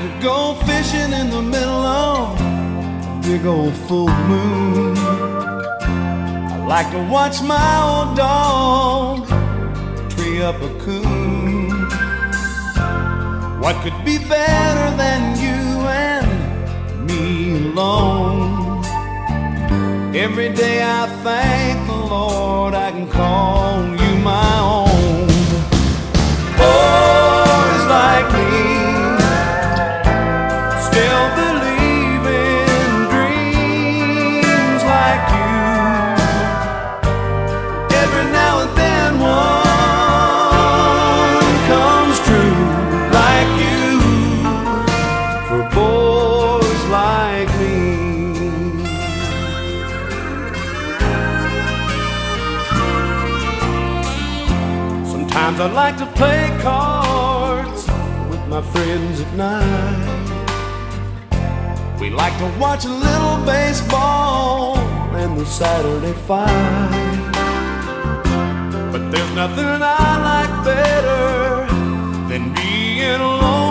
to go fishing in the middle of a big old full moon. I like to watch my old dog tree up a coon. What could be better than you and me alone? Every day I thank the Lord I can call you my own. Boys like me still believe in dreams like you. Every now and then one comes true like you. For boys like me. Sometimes I like to play cards with my friends at night. We like to watch a little baseball and the Saturday fight. But there's nothing I like better than being alone